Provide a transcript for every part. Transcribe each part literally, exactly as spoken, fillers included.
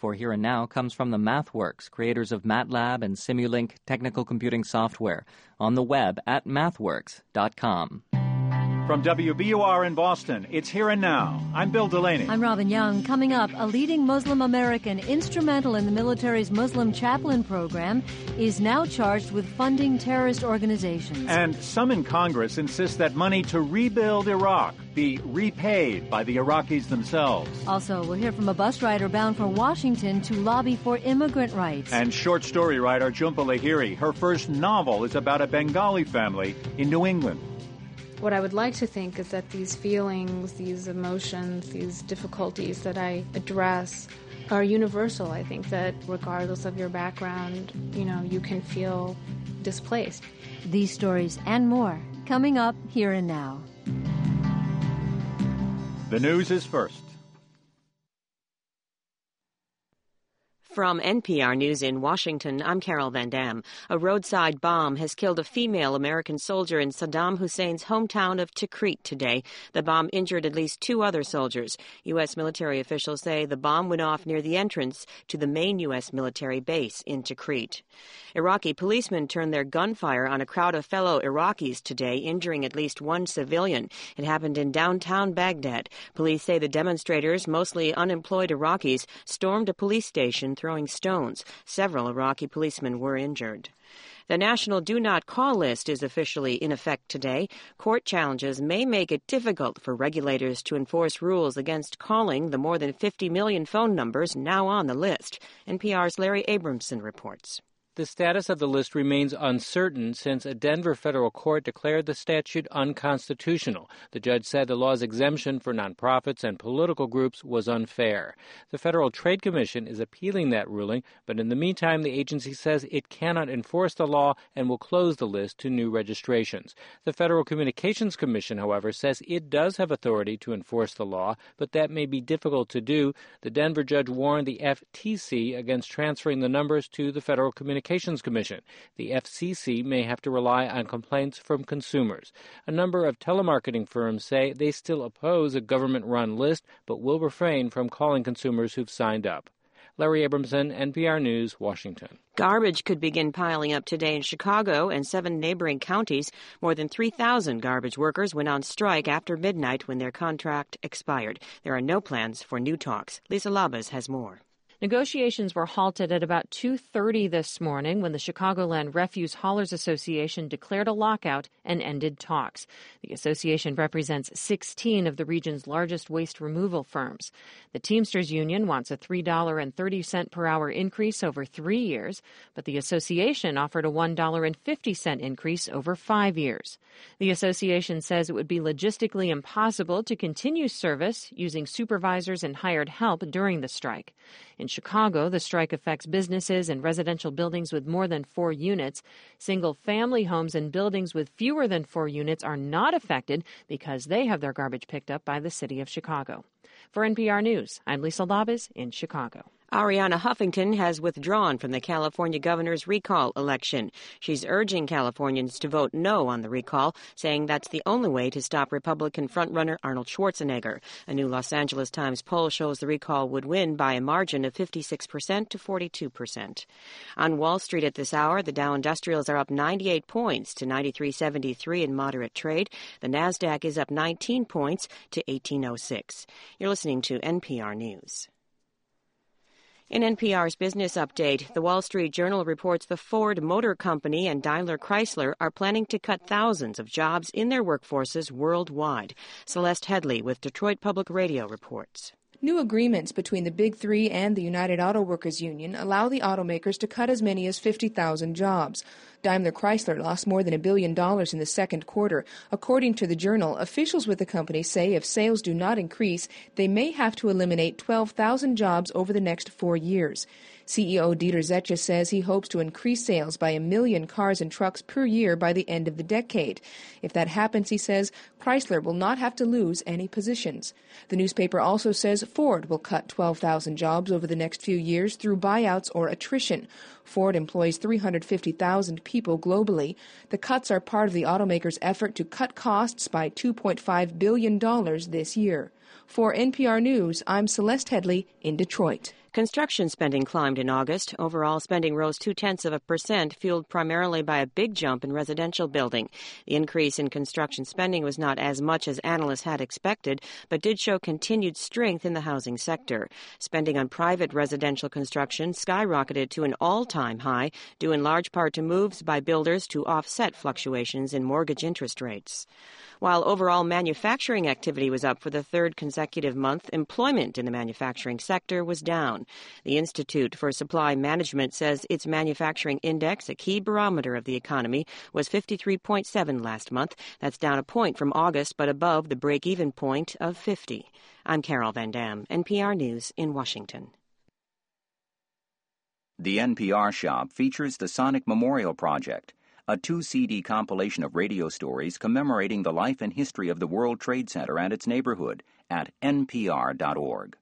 for Here and Now comes from the MathWorks, creators of MATLAB and Simulink technical computing software, on the web at mathworks dot com. From W B U R in Boston, it's Here and Now. I'm Bill Delaney. I'm Robin Young. Coming up, a leading Muslim American instrumental in the military's Muslim chaplain program is now charged with funding terrorist organizations. And some in Congress insist that money to rebuild Iraq be repaid by the Iraqis themselves. Also, we'll hear from a bus rider bound for Washington to lobby for immigrant rights. And short story writer Jhumpa Lahiri. Her first novel is about a Bengali family in New England. What I would like to think is that these feelings, these emotions, these difficulties that I address are universal. I think that regardless of your background, you know, you can feel displaced. These stories and more coming up Here and Now. The news is first. From N P R News in Washington, I'm Carol Van Dam. A roadside bomb has killed a female American soldier in Saddam Hussein's hometown of Tikrit today. The bomb injured at least two other soldiers. U S military officials say the bomb went off near the entrance to the main U S military base in Tikrit. Iraqi policemen turned their gunfire on a crowd of fellow Iraqis today, injuring at least one civilian. It happened in downtown Baghdad. Police say the demonstrators, mostly unemployed Iraqis, stormed a police station throwing stones. Several Iraqi policemen were injured. The National Do Not Call list is officially in effect today. Court challenges may make it difficult for regulators to enforce rules against calling the more than fifty million phone numbers now on the list. N P R's Larry Abramson reports. The status of the list remains uncertain since a Denver federal court declared the statute unconstitutional. The judge said the law's exemption for nonprofits and political groups was unfair. The Federal Trade Commission is appealing that ruling, but in the meantime, the agency says it cannot enforce the law and will close the list to new registrations. The Federal Communications Commission, however, says it does have authority to enforce the law, but that may be difficult to do. The Denver judge warned the F T C against transferring the numbers to the Federal Communications Commission. The F C C may have to rely on complaints from consumers. A number of telemarketing firms say they still oppose a government-run list, but will refrain from calling consumers who've signed up. Larry Abramson, N P R News, Washington. Garbage could begin piling up today in Chicago and seven neighboring counties. More than three thousand garbage workers went on strike after midnight when their contract expired. There are no plans for new talks. Lisa Labas has more. Negotiations were halted at about two thirty this morning when the Chicagoland Refuse Haulers Association declared a lockout and ended talks. The association represents sixteen of the region's largest waste removal firms. The Teamsters Union wants a three dollars and thirty cents per hour increase over three years, but the association offered a one dollar and fifty cents increase over five years. The association says it would be logistically impossible to continue service using supervisors and hired help during the strike. In Chicago, the strike affects businesses and residential buildings with more than four units. Single-family homes and buildings with fewer than four units are not affected because they have their garbage picked up by the city of Chicago. For N P R News, I'm Lisa Labas in Chicago. Ariana Huffington has withdrawn from the California governor's recall election. She's urging Californians to vote no on the recall, saying that's the only way to stop Republican frontrunner Arnold Schwarzenegger. A new Los Angeles Times poll shows the recall would win by a margin of fifty-six percent to forty-two percent. On Wall Street at this hour, the Dow Industrials are up ninety-eight points to ninety-three seventy-three in moderate trade. The Nasdaq is up nineteen points to eighteen oh six. You're listening to N P R News. In N P R's Business Update, the Wall Street Journal reports the Ford Motor Company and Daimler Chrysler are planning to cut thousands of jobs in their workforces worldwide. Celeste Headley with Detroit Public Radio reports. New agreements between the Big Three and the United Auto Workers Union allow the automakers to cut as many as fifty thousand jobs. Daimler Chrysler lost more than a billion dollars in the second quarter. According to the Journal, officials with the company say if sales do not increase, they may have to eliminate twelve thousand jobs over the next four years. C E O Dieter Zetsche says he hopes to increase sales by a million cars and trucks per year by the end of the decade. If that happens, he says, Chrysler will not have to lose any positions. The newspaper also says Ford will cut twelve thousand jobs over the next few years through buyouts or attrition. Ford employs three hundred fifty thousand people globally. The cuts are part of the automaker's effort to cut costs by two point five billion dollars this year. For N P R News, I'm Celeste Headley in Detroit. Construction spending climbed in August. Overall spending rose two-tenths of a percent, fueled primarily by a big jump in residential building. The increase in construction spending was not as much as analysts had expected, but did show continued strength in the housing sector. Spending on private residential construction skyrocketed to an all-time high, due in large part to moves by builders to offset fluctuations in mortgage interest rates. While overall manufacturing activity was up for the third consecutive month, employment in the manufacturing sector was down. The Institute for Supply Management says its manufacturing index, a key barometer of the economy, was fifty-three point seven last month. That's down a point from August, but above the break-even point of fifty. I'm Carol Van Dam, N P R News in Washington. The N P R Shop features the Sonic Memorial Project, a two-C D compilation of radio stories commemorating the life and history of the World Trade Center and its neighborhood at N P R dot org.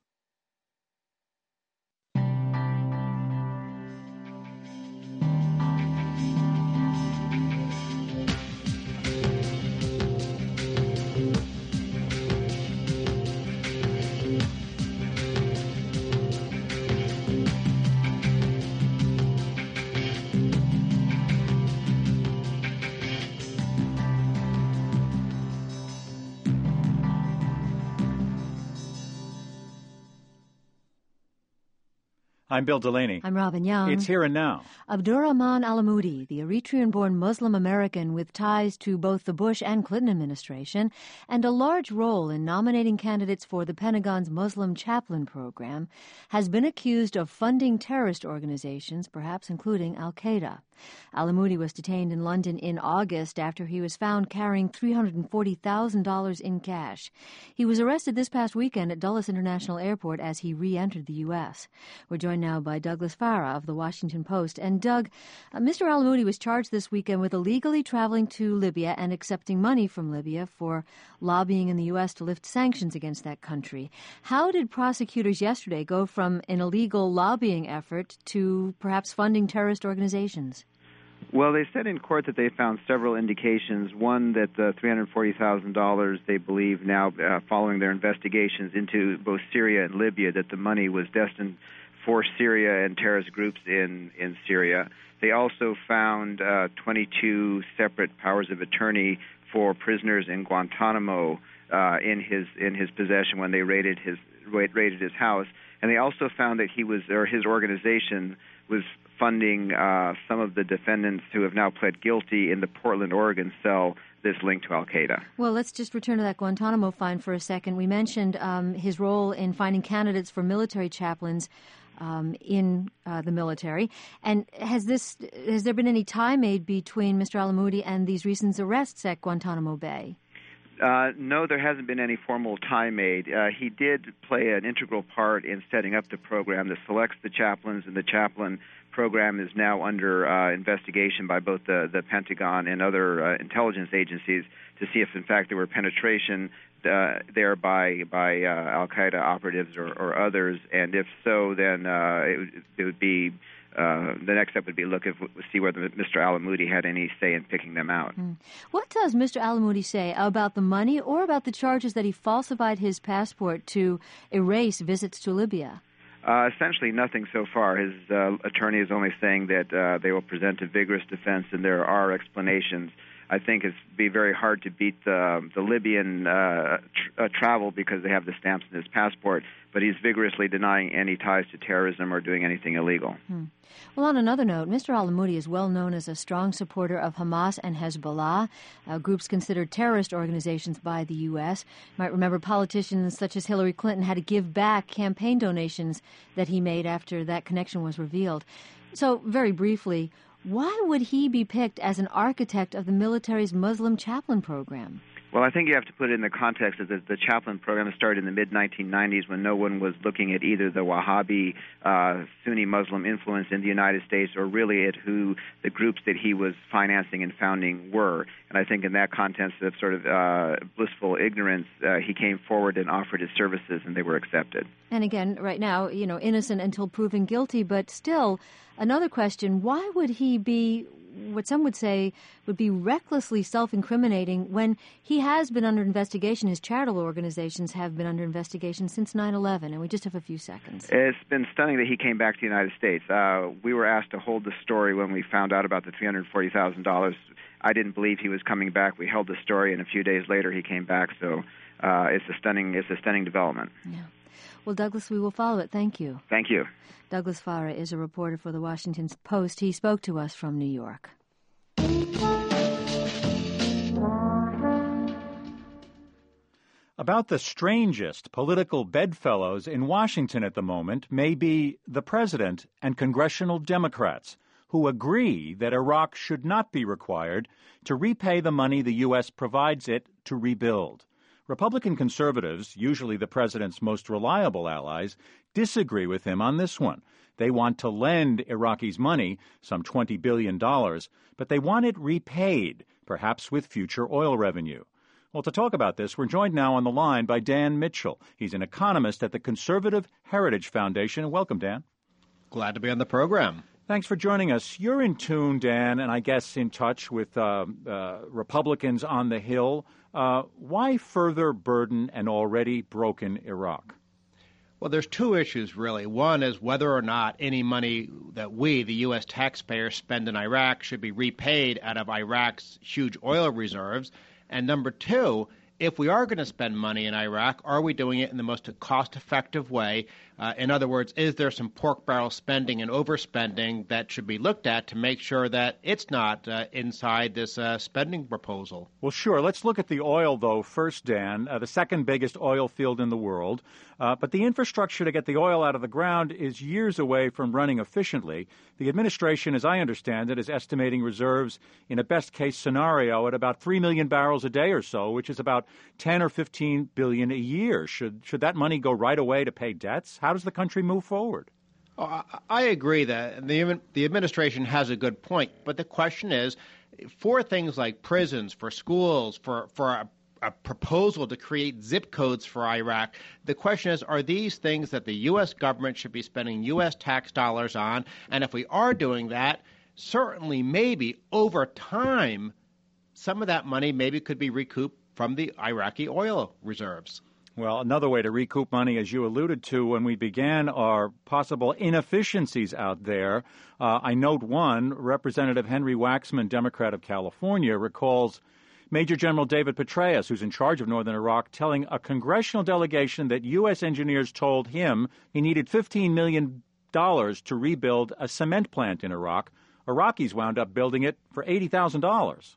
I'm Bill Delaney. I'm Robin Young. It's Here and Now. Abdurrahman Alamoudi, the Eritrean-born Muslim American with ties to both the Bush and Clinton administration and a large role in nominating candidates for the Pentagon's Muslim Chaplain Program, has been accused of funding terrorist organizations, perhaps including Al-Qaeda. Alamoudi was detained in London in August after he was found carrying three hundred forty thousand dollars in cash. He was arrested this past weekend at Dulles International Airport as he re-entered the U S. We're joined now by Douglas Farah of The Washington Post. And Doug, uh, Mister Alamoudi was charged this weekend with illegally traveling to Libya and accepting money from Libya for lobbying in the U S to lift sanctions against that country. How did prosecutors yesterday go from an illegal lobbying effort to perhaps funding terrorist organizations? Well, they said in court that they found several indications. One, that the three hundred forty thousand dollars, they believe now, uh, following their investigations into both Syria and Libya, that the money was destined for Syria and terrorist groups in, in Syria. They also found uh, twenty-two separate powers of attorney for prisoners in Guantanamo uh, in his in his possession when they raided his raided his house. And they also found that he was, or his organization was funding uh, some of the defendants who have now pled guilty in the Portland, Oregon cell that's linked to Al-Qaeda. Well, let's just return to that Guantanamo find for a second. We mentioned um, his role in finding candidates for military chaplains um, in uh, the military. And has this has there been any tie made between Mister Alamoudi and these recent arrests at Guantanamo Bay? Uh, no, there hasn't been any formal tie made. Uh, he did play an integral part in setting up the program that selects the chaplains, and the chaplain program is now under uh, investigation by both the, the Pentagon and other uh, intelligence agencies to see if, in fact, there were penetration uh, there by, by uh, Al-Qaeda operatives or, or others, and if so, then uh, it, would, it would be Uh, the next step would be look at see whether Mister Alamoudi had any say in picking them out. Mm. What does Mister Alamoudi say about the money or about the charges that he falsified his passport to erase visits to Libya? Uh, essentially nothing so far. His uh, attorney is only saying that uh, they will present a vigorous defense and there are explanations. I think it'd be very hard to beat the, the Libyan uh, tr- uh, travel because they have the stamps in his passport, but he's vigorously denying any ties to terrorism or doing anything illegal. Hmm. Well, on another note, Mister Alamoudi is well known as a strong supporter of Hamas and Hezbollah, uh, groups considered terrorist organizations by the U S. You might remember politicians such as Hillary Clinton had to give back campaign donations that he made after that connection was revealed. So, very briefly, why would he be picked as an architect of the military's Muslim chaplain program? Well, I think you have to put it in the context that the, the chaplain program started in the mid nineteen nineties when no one was looking at either the Wahhabi uh, Sunni Muslim influence in the United States or really at who the groups that he was financing and founding were. And I think in that context of sort of uh, blissful ignorance, uh, he came forward and offered his services, and they were accepted. And again, right now, you know, innocent until proven guilty, but still, another question, why would he be what some would say would be recklessly self-incriminating when he has been under investigation. His charitable organizations have been under investigation since nine eleven, and we just have a few seconds. It's been stunning that he came back to the United States. Uh, we were asked to hold the story when we found out about the three hundred forty thousand dollars. I didn't believe he was coming back. We held the story, and a few days later he came back. So uh, it's a stunning, it's a stunning development. Yeah. Well, Douglas, we will follow it. Thank you. Thank you. Douglas Farah is a reporter for the Washington Post. He spoke to us from New York. About the strangest political bedfellows in Washington at the moment may be the president and congressional Democrats, who agree that Iraq should not be required to repay the money the U S provides it to rebuild. Republican conservatives, usually the president's most reliable allies, disagree with him on this one. They want to lend Iraqis money, some twenty billion dollars, but they want it repaid, perhaps with future oil revenue. Well, to talk about this, we're joined now on the line by Dan Mitchell. He's an economist at the Conservative Heritage Foundation. Welcome, Dan. Glad to be on the program. Thanks for joining us. You're in tune, Dan, and I guess in touch with uh, uh, Republicans on the Hill. Uh, why further burden an already broken Iraq? Well, there's two issues, really. One is whether or not any money that we, the U S taxpayers, spend in Iraq should be repaid out of Iraq's huge oil reserves. And number two, if we are going to spend money in Iraq, are we doing it in the most cost-effective way? Uh, in other words, is there some pork barrel spending and overspending that should be looked at to make sure that it's not uh, inside this uh, spending proposal? Well, sure. Let's look at the oil, though, first, Dan, uh, the second biggest oil field in the world. Uh, but the infrastructure to get the oil out of the ground is years away from running efficiently. The administration, as I understand it, is estimating reserves in a best-case scenario at about three million barrels a day or so, which is about ten or fifteen billion a year. Should should that money go right away to pay debts? How does the country move forward? Oh, I agree that the the administration has a good point, but the question is, for things like prisons, for schools, for for a, a proposal to create zip codes for Iraq, the question is, are these things that the U S government should be spending U S tax dollars on? And if we are doing that, certainly maybe over time, some of that money maybe could be recouped from the Iraqi oil reserves. Well, another way to recoup money, as you alluded to when we began, are possible inefficiencies out there. Uh, I note one, Representative Henry Waxman, Democrat of California, recalls Major General David Petraeus, who's in charge of northern Iraq, telling a congressional delegation that U S engineers told him he needed fifteen million dollars to rebuild a cement plant in Iraq. Iraqis wound up building it for eighty thousand dollars.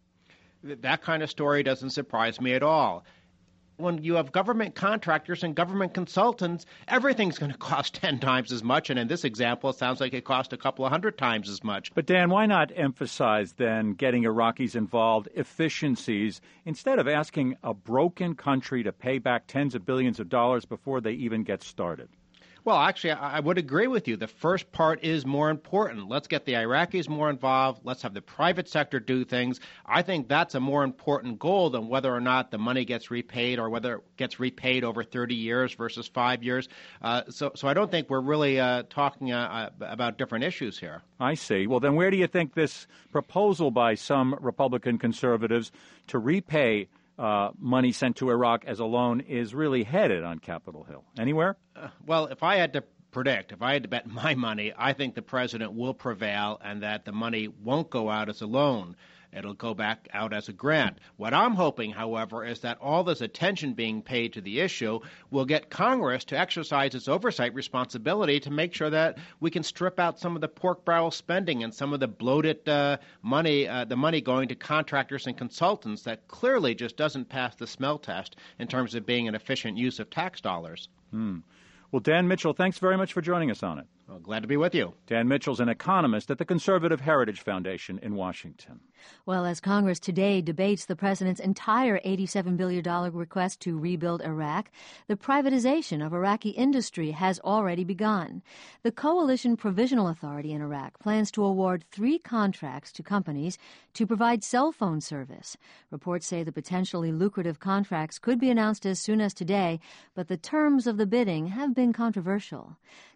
That kind of story doesn't surprise me at all. When you have government contractors and government consultants, everything's going to cost ten times as much. And in this example, it sounds like it cost a couple of hundred times as much. But, Dan, why not emphasize, then, getting Iraqis involved, efficiencies, instead of asking a broken country to pay back tens of billions of dollars before they even get started? Well, actually, I would agree with you. The first part is more important. Let's get the Iraqis more involved. Let's have the private sector do things. I think that's a more important goal than whether or not the money gets repaid or whether it gets repaid over thirty years versus five years. Uh, so, so I don't think we're really uh, talking uh, about different issues here. I see. Well, then where do you think this proposal by some Republican conservatives to repay Uh, money sent to Iraq as a loan is really headed on Capitol Hill? Anywhere? Uh, well, if I had to predict, if I had to bet my money, I think the president will prevail and that the money won't go out as a loan. It'll go back out as a grant. What I'm hoping, however, is that all this attention being paid to the issue will get Congress to exercise its oversight responsibility to make sure that we can strip out some of the pork barrel spending and some of the bloated uh, money, uh, the money going to contractors and consultants that clearly just doesn't pass the smell test in terms of being an efficient use of tax dollars. Hmm. Well, Dan Mitchell, thanks very much for joining us on it. Well, glad to be with you. Dan Mitchell's an economist at the Conservative Heritage Foundation in Washington. Well, as Congress today debates the president's entire eighty-seven billion dollars request to rebuild Iraq, the privatization of Iraqi industry has already begun. The Coalition Provisional Authority in Iraq plans to award three contracts to companies to provide cell phone service. Reports say the potentially lucrative contracts could be announced as soon as today, but the terms of the bidding have been controversial.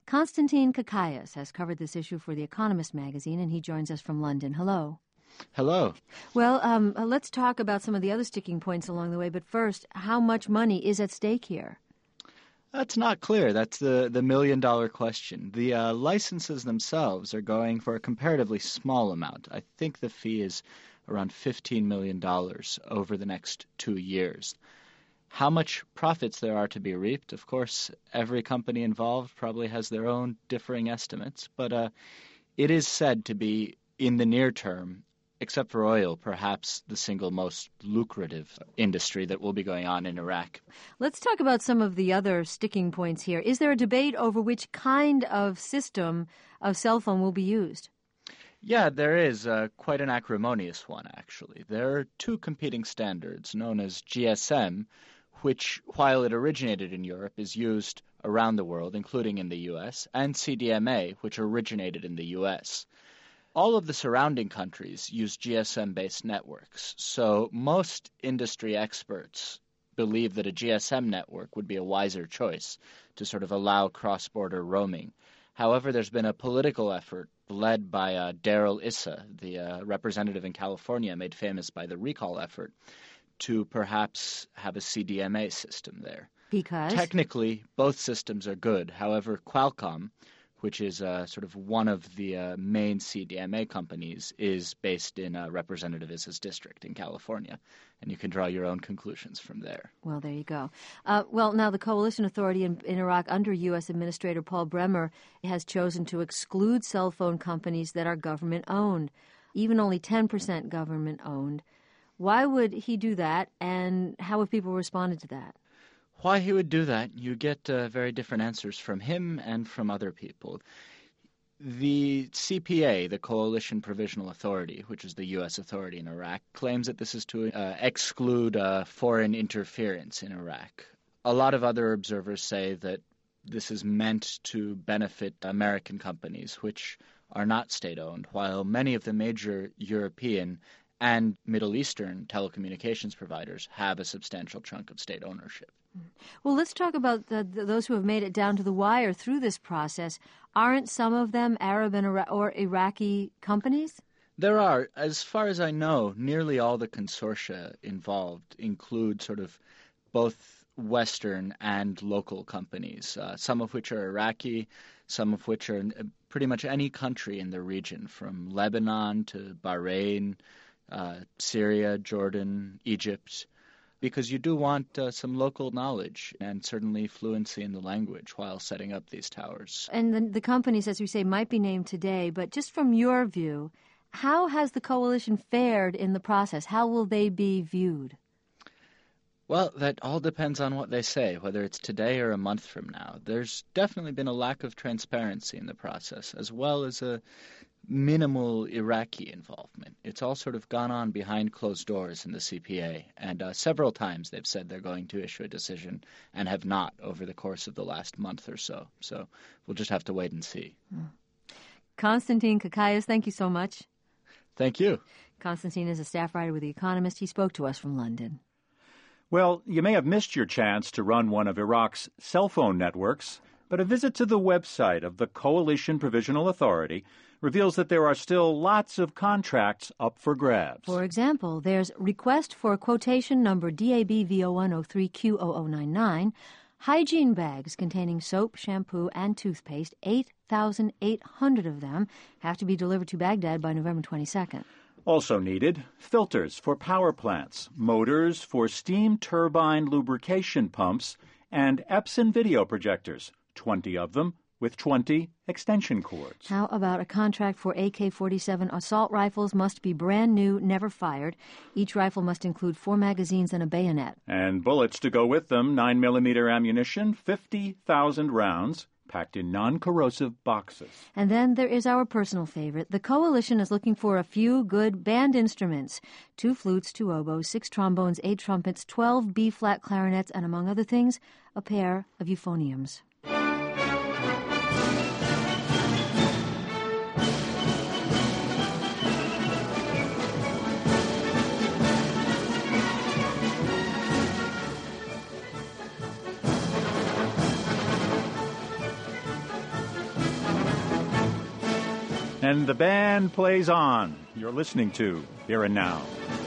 Konstantin Kakayas has covered this issue for The Economist magazine, and he joins us from London. Hello. Hello. Well, um, let's talk about some of the other sticking points along the way, but first, how much money is at stake here? That's not clear. That's the, the million-dollar question. The uh, licenses themselves are going for a comparatively small amount. I think the fee is around fifteen million dollars over the next two years. How much profits there are to be reaped, of course, every company involved probably has their own differing estimates, but uh, it is said to be, in the near term, except for oil, perhaps the single most lucrative industry that will be going on in Iraq. Let's talk about some of the other sticking points here. Is there a debate over which kind of system of cell phone will be used? Yeah, there is uh, quite an acrimonious one, actually. There are two competing standards known as G S M, which, while it originated in Europe, is used around the world, including in the U S, and C D M A, which originated in the U S. All of the surrounding countries use G S M-based networks, so most industry experts believe that a G S M network would be a wiser choice to sort of allow cross-border roaming. However, there's been a political effort led by uh, Darrell Issa, the uh, representative in California made famous by the recall effort, to perhaps have a C D M A system there. Because? Technically, both systems are good. However, Qualcomm, which is uh, sort of one of the uh, main C D M A companies, is based in uh, Representative Issa's district in California. And you can draw your own conclusions from there. Well, there you go. Uh, well, now the Coalition Authority in, in Iraq under U S Administrator Paul Bremer has chosen to exclude cell phone companies that are government-owned, even only ten percent government-owned. Why would he do that, and how have people responded to that? Why he would do that, you get uh, very different answers from him and from other people. The C P A, the Coalition Provisional Authority, which is the U S authority in Iraq, claims that this is to uh, exclude uh, foreign interference in Iraq. A lot of other observers say that this is meant to benefit American companies, which are not state-owned, while many of the major European and Middle Eastern telecommunications providers have a substantial chunk of state ownership. Well, let's talk about the, the, those who have made it down to the wire through this process. Aren't some of them Arab and Ira- or Iraqi companies? There are. As far as I know, nearly all the consortia involved include sort of both Western and local companies, uh, some of which are Iraqi, some of which are in pretty much any country in the region, from Lebanon to Bahrain, Uh, Syria, Jordan, Egypt, because you do want uh, some local knowledge and certainly fluency in the language while setting up these towers. And the, the companies, as we say, might be named today, but just from your view, how has the coalition fared in the process? How will they be viewed? Well, that all depends on what they say, whether it's today or a month from now. There's definitely been a lack of transparency in the process, as well as a minimal Iraqi involvement. It's all sort of gone on behind closed doors in the C P A, and uh, several times they've said they're going to issue a decision and have not over the course of the last month or so. So we'll just have to wait and see. Mm. Konstantin Kakayas, thank you so much. Thank you. Konstantin is a staff writer with The Economist. He spoke to us from London. Well, you may have missed your chance to run one of Iraq's cell phone networks, but a visit to the website of the Coalition Provisional Authority reveals that there are still lots of contracts up for grabs. For example, there's request for quotation number D A B V zero one zero three Q zero zero nine nine, hygiene bags containing soap, shampoo, and toothpaste. eight thousand eight hundred of them have to be delivered to Baghdad by November twenty-second. Also needed, filters for power plants, motors for steam turbine lubrication pumps, and Epson video projectors, twenty of them, with twenty extension cords. How about a contract for A K forty-seven assault rifles? Must be brand new, never fired. Each rifle must include four magazines and a bayonet. And bullets to go with them, nine millimeter ammunition, fifty thousand rounds, packed in non-corrosive boxes. And then there is our personal favorite. The Coalition is looking for a few good band instruments. Two flutes, two oboes, six trombones, eight trumpets, twelve B-flat clarinets, and among other things, a pair of euphoniums. And the band plays on. You're listening to Here and Now.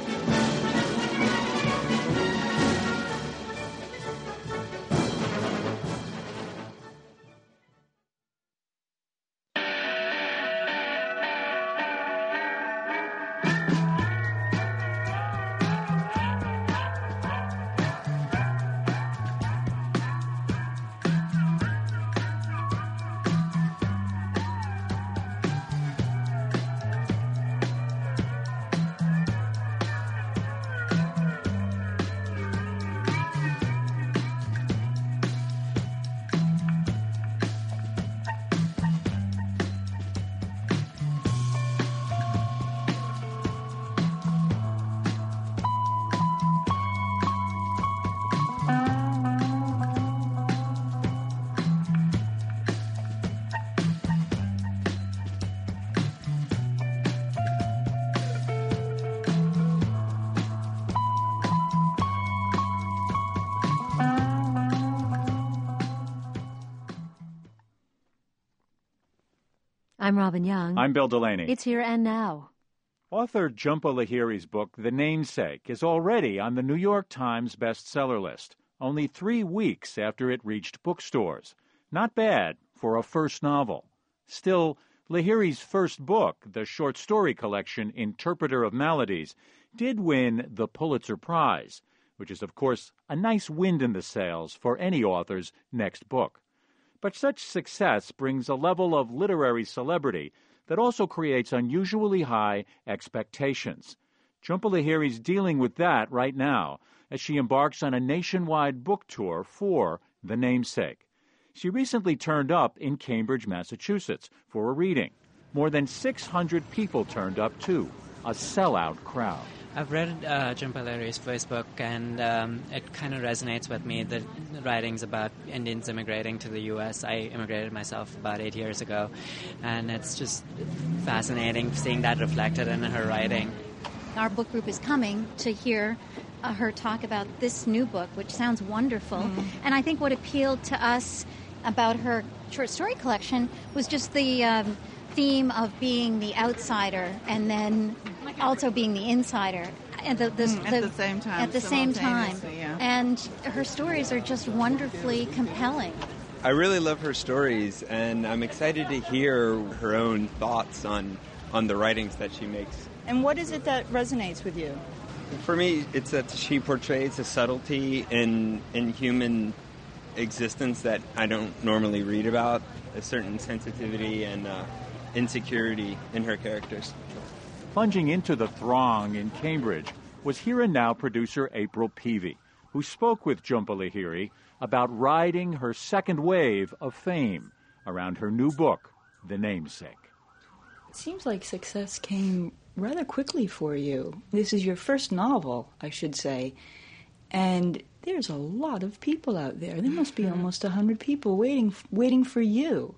I'm Robin Young. I'm Bill Delaney. It's Here and Now. Author Jhumpa Lahiri's book, The Namesake, is already on the New York Times bestseller list, only three weeks after it reached bookstores. Not bad for a first novel. Still, Lahiri's first book, the short story collection Interpreter of Maladies, did win the Pulitzer Prize, which is, of course, a nice wind in the sails for any author's next book. But such success brings a level of literary celebrity that also creates unusually high expectations. Jhumpa Lahiri's dealing with that right now as she embarks on a nationwide book tour for The Namesake. She recently turned up in Cambridge, Massachusetts for a reading. More than six hundred people turned up, too, a sellout crowd. I've read uh, Jhumpa Lahiri's first book, and um, it kind of resonates with me. The writings about Indians immigrating to the U S I immigrated myself about eight years ago, and it's just fascinating seeing that reflected in her writing. Our book group is coming to hear uh, her talk about this new book, which sounds wonderful. Mm. And I think what appealed to us about her short story collection was just the um, theme of being the outsider and then also being the insider and the, the, mm, at the, the same time. At the same time, yeah. And her stories are just wonderfully compelling. I really love her stories, and I'm excited to hear her own thoughts on on the writings that she makes. And what is it that resonates with you? For me, it's that she portrays a subtlety in in human existence that I don't normally read about, a certain sensitivity and uh, insecurity in her characters. Plunging into the throng in Cambridge was Here and Now producer April Peavy, who spoke with Jhumpa Lahiri about riding her second wave of fame around her new book, The Namesake. It seems like success came rather quickly for you. This is your first novel, I should say, and there's a lot of people out there. There must be almost a hundred people waiting waiting for you.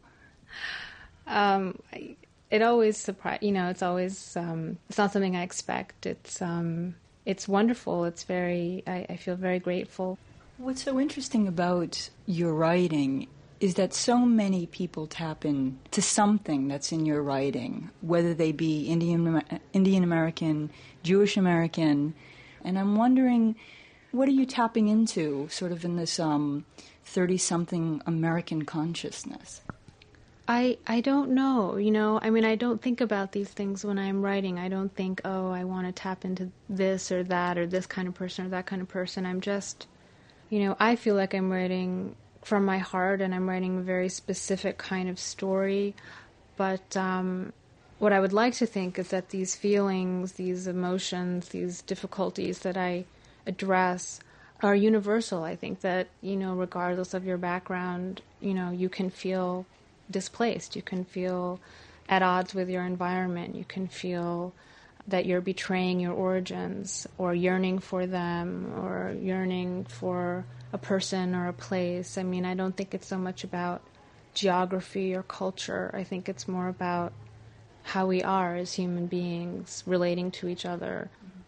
Um, it always surprise. You know, it's always um, it's not something I expect. It's um, it's wonderful. It's very. I, I feel very grateful. What's so interesting about your writing is that so many people tap in to something that's in your writing, whether they be Indian Indian American, Jewish American, and I'm wondering, what are you tapping into, sort of in this um, thirty-something American consciousness? I I don't know, you know, I mean, I don't think about these things when I'm writing. I don't think, oh, I want to tap into this or that or this kind of person or that kind of person. I'm just, you know, I feel like I'm writing from my heart and I'm writing a very specific kind of story. But um, what I would like to think is that these feelings, these emotions, these difficulties that I address are universal. I think that, you know, regardless of your background, you know, you can feel displaced. You can feel at odds with your environment. You can feel that you're betraying your origins or yearning for them or yearning for a person or a place. I mean, I don't think it's so much about geography or culture. I think it's more about how we are as human beings relating to each other.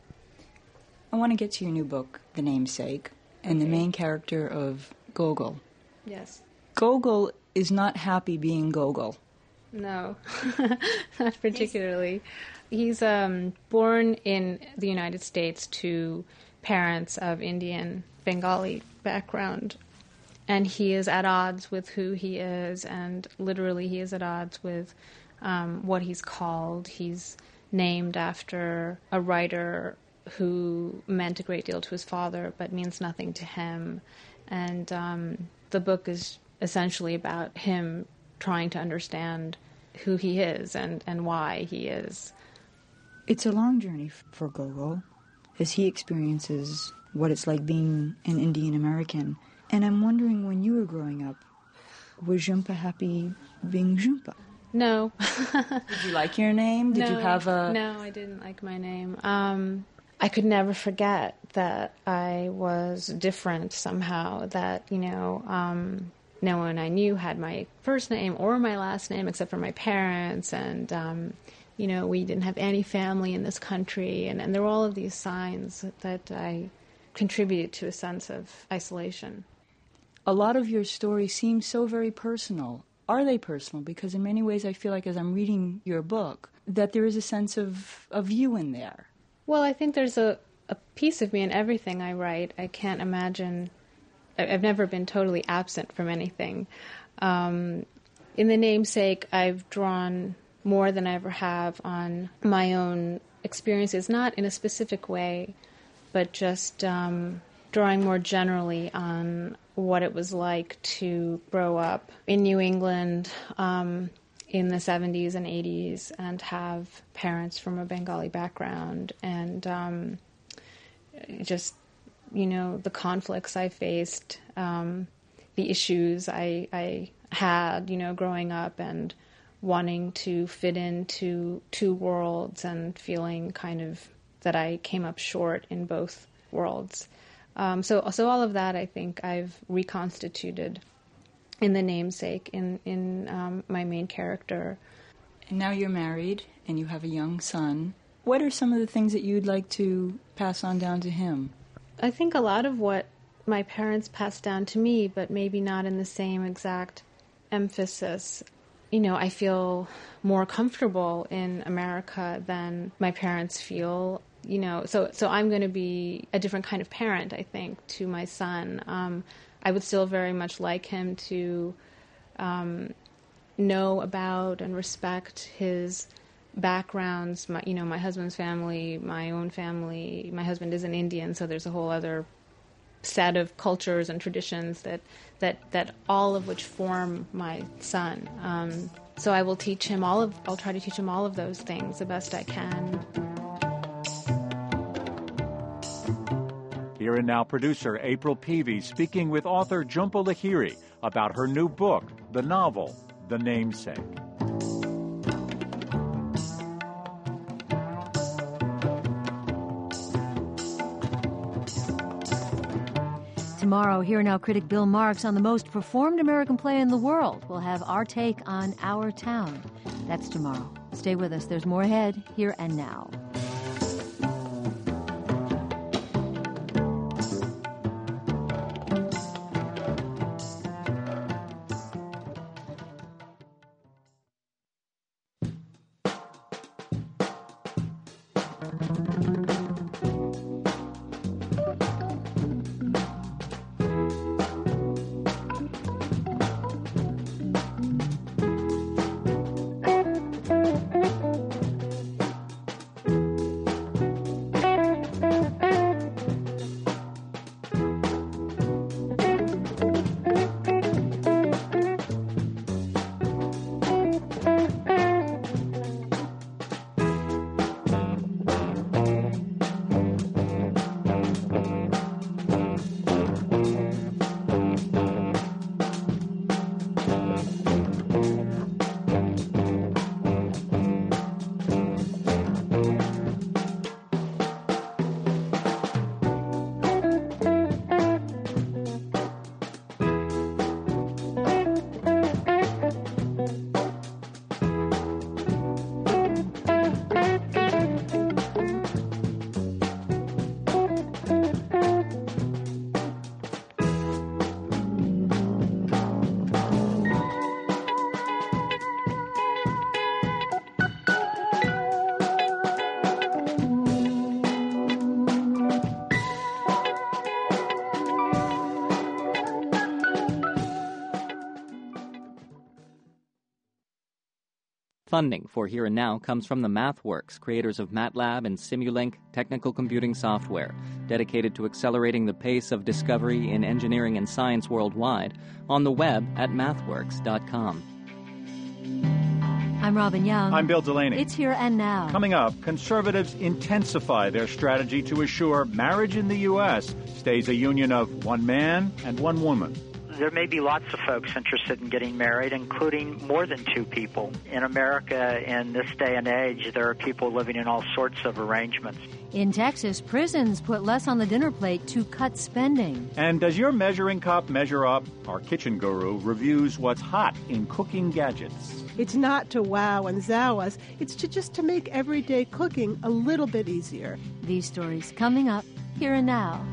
I want to get to your new book, The Namesake, and okay. the main character of Gogol. Yes. Gogol is not happy being Gogol. No, not particularly. He's um, born in the United States to parents of Indian Bengali background, and he is at odds with who he is, and literally he is at odds with um, what he's called. He's named after a writer who meant a great deal to his father but means nothing to him, and um, the book is essentially about him trying to understand who he is and, and why he is. It's a long journey for Gogol as he experiences what it's like being an Indian American. And I'm wondering, when you were growing up, was Jhumpa happy being Jhumpa? No. Did you like your name? Did no, you have a... No, I didn't like my name. Um, I could never forget that I was different somehow, that, you know, um, no one I knew had my first name or my last name except for my parents, and, um, you know, we didn't have any family in this country, and, and there were all of these signs that I contributed to a sense of isolation. A lot of your stories seem so very personal. Are they personal? Because in many ways I feel like as I'm reading your book that there is a sense of, of you in there. Well, I think there's a, a piece of me in everything I write. I can't imagine... I've never been totally absent from anything. Um, in The Namesake, I've drawn more than I ever have on my own experiences, not in a specific way, but just um, drawing more generally on what it was like to grow up in New England um, in the seventies and eighties and have parents from a Bengali background, and um, just, you know, the conflicts I faced, um, the issues I, I had, you know, growing up and wanting to fit into two worlds and feeling kind of that I came up short in both worlds. Um, so, so all of that, I think, I've reconstituted in The Namesake, in in um, my main character. And now you're married and you have a young son. What are some of the things that you'd like to pass on down to him? I think a lot of what my parents passed down to me, but maybe not in the same exact emphasis. You know, I feel more comfortable in America than my parents feel. You know, so so I'm going to be a different kind of parent, I think, to my son. Um, I would still very much like him to um, know about and respect his backgrounds. My, you know, my husband's family, my own family. My husband is an Indian, so there's a whole other set of cultures and traditions that that that all of which form my son. Um, so I will teach him all of. I'll try to teach him all of those things the best I can. Here and now, producer April Peavy speaking with author Jhumpa Lahiri about her new book, the novel, The Namesake. Tomorrow, Here and Now critic Bill Marks on the most performed American play in the world. We'll have our take on Our Town. That's tomorrow. Stay with us. There's more ahead, Here and Now. Funding for Here and Now comes from the MathWorks, creators of MATLAB and Simulink technical computing software, dedicated to accelerating the pace of discovery in engineering and science worldwide, on the web at mathworks dot com. I'm Robin Young. I'm Bill Delaney. It's Here and Now. Coming up, conservatives intensify their strategy to assure marriage in the U S stays a union of one man and one woman. There may be lots of folks interested in getting married, including more than two people. In America, in this day and age, there are people living in all sorts of arrangements. In Texas, prisons put less on the dinner plate to cut spending. And does your measuring cup measure up? Our kitchen guru reviews what's hot in cooking gadgets. It's not to wow and zow us. It's to just to make everyday cooking a little bit easier. These stories coming up Here and Now.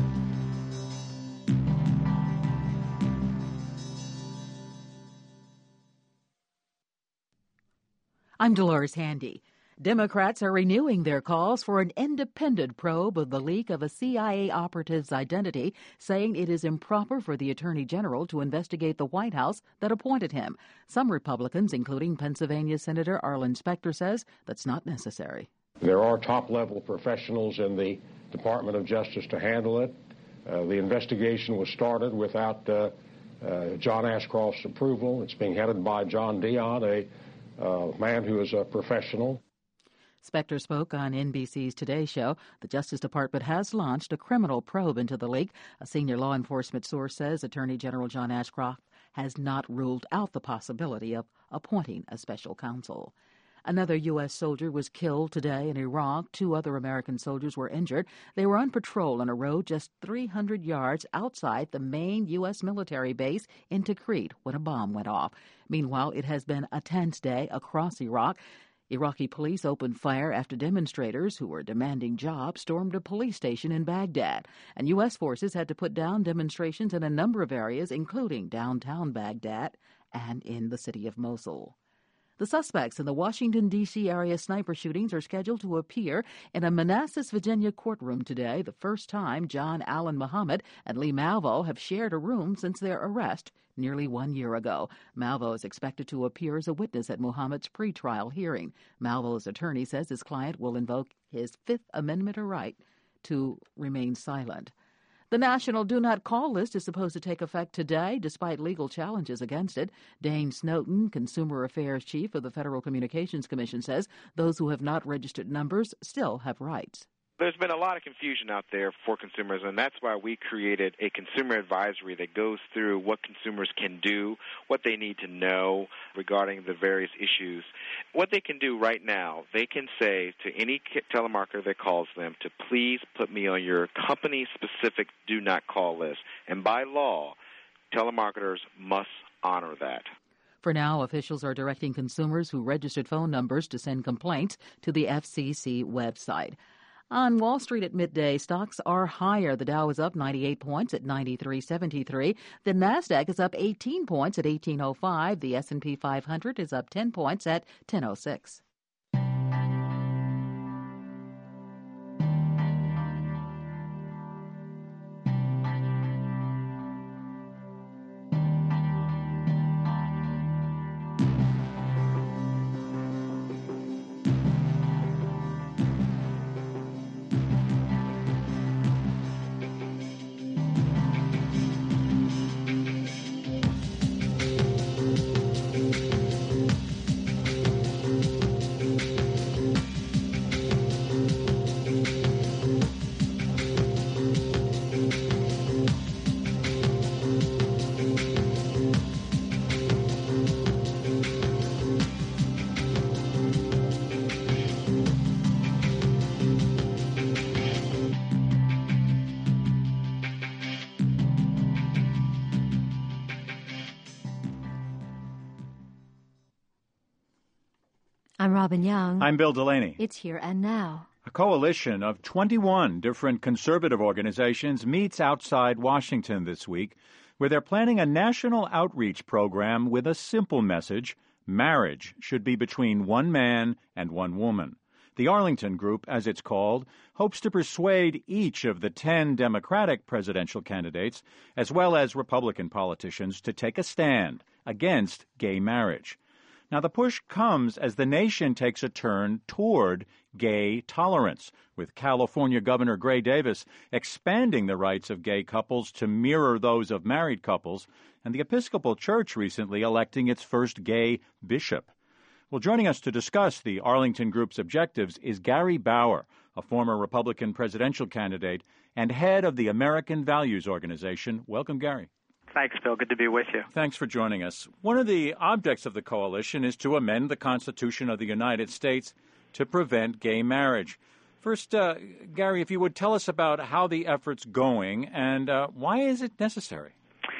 I'm Dolores Handy. Democrats are renewing their calls for an independent probe of the leak of a C I A operative's identity, saying it is improper for the Attorney General to investigate the White House that appointed him. Some Republicans, including Pennsylvania Senator Arlen Specter, says that's not necessary. There are top-level professionals in the Department of Justice to handle it. Uh, the investigation was started without uh, uh, John Ashcroft's approval. It's being headed by John Dion, a Uh, man who is a professional. Specter spoke on N B C's Today Show. The Justice Department has launched a criminal probe into the leak. A senior law enforcement source says Attorney General John Ashcroft has not ruled out the possibility of appointing a special counsel. Another U S soldier was killed today in Iraq. Two other American soldiers were injured. They were on patrol on a road just three hundred yards outside the main U S military base in Tikrit when a bomb went off. Meanwhile, it has been a tense day across Iraq. Iraqi police opened fire after demonstrators who were demanding jobs stormed a police station in Baghdad. And U S forces had to put down demonstrations in a number of areas, including downtown Baghdad and in the city of Mosul. The suspects in the Washington, D C area sniper shootings are scheduled to appear in a Manassas, Virginia courtroom today, the first time John Allen Muhammad and Lee Malvo have shared a room since their arrest nearly one year ago. Malvo is expected to appear as a witness at Muhammad's pretrial hearing. Malvo's attorney says his client will invoke his Fifth Amendment right to remain silent. The National Do Not Call list is supposed to take effect today, despite legal challenges against it. Dane Snowden, Consumer Affairs Chief of the Federal Communications Commission, says those who have not registered numbers still have rights. There's been a lot of confusion out there for consumers, and that's why we created a consumer advisory that goes through what consumers can do, what they need to know regarding the various issues. What they can do right now, they can say to any telemarketer that calls them to please put me on your company-specific do not call list. And by law, telemarketers must honor that. For now, officials are directing consumers who registered phone numbers to send complaints to the F C C website. On Wall Street at midday, stocks are higher. The Dow is up ninety-eight points at ninety-three seventy-three. The Nasdaq is up eighteen points at eighteen oh five. The S and P five hundred is up ten points at ten oh six. I'm Robin Young. I'm Bill Delaney. It's Here and Now. A coalition of twenty-one different conservative organizations meets outside Washington this week, where they're planning a national outreach program with a simple message: marriage should be between one man and one woman. The Arlington Group, as it's called, hopes to persuade each of the ten Democratic presidential candidates, as well as Republican politicians, to take a stand against gay marriage. Now, the push comes as the nation takes a turn toward gay tolerance, with California Governor Gray Davis expanding the rights of gay couples to mirror those of married couples, and the Episcopal Church recently electing its first gay bishop. Well, joining us to discuss the Arlington Group's objectives is Gary Bauer, a former Republican presidential candidate and head of the American Values Organization. Welcome, Gary. Thanks, Bill. Good to be with you. Thanks for joining us. One of the objects of the coalition is to amend the Constitution of the United States to prevent gay marriage. First, uh, Gary, if you would tell us about how the effort's going and uh, why is it necessary?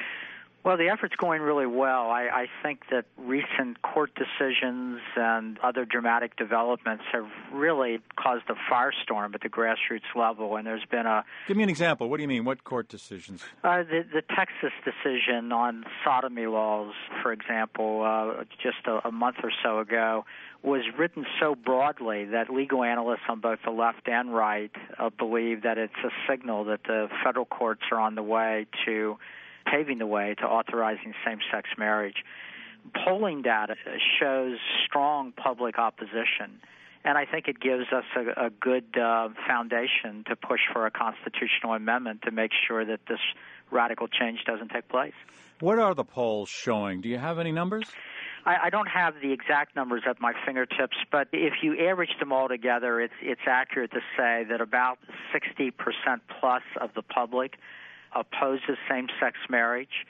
Well, the effort's going really well. I, I think that recent court decisions and other dramatic developments have really caused a firestorm at the grassroots level, and there's been a... Give me an example. What do you mean? What court decisions? Uh, the, the Texas decision on sodomy laws, for example, uh, just a, a month or so ago, was written so broadly that legal analysts on both the left and right uh, believe that it's a signal that the federal courts are on the way to paving the way to authorizing same-sex marriage. Polling data shows strong public opposition, and I think it gives us a, a good uh, foundation to push for a constitutional amendment to make sure that this radical change doesn't take place. What are the polls showing? Do you have any numbers? I, I don't have the exact numbers at my fingertips, but if you average them all together, it's, it's accurate to say that about sixty percent plus of the public opposes same-sex marriage.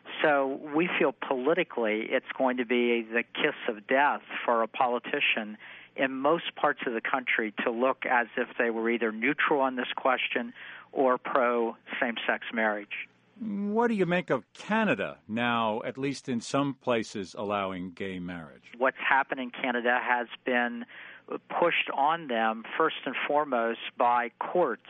So we feel politically it's going to be the kiss of death for a politician in most parts of the country to look as if they were either neutral on this question or pro-same-sex marriage. What do you make of Canada now, at least in some places, allowing gay marriage? What's happened in Canada has been pushed on them first and foremost by courts.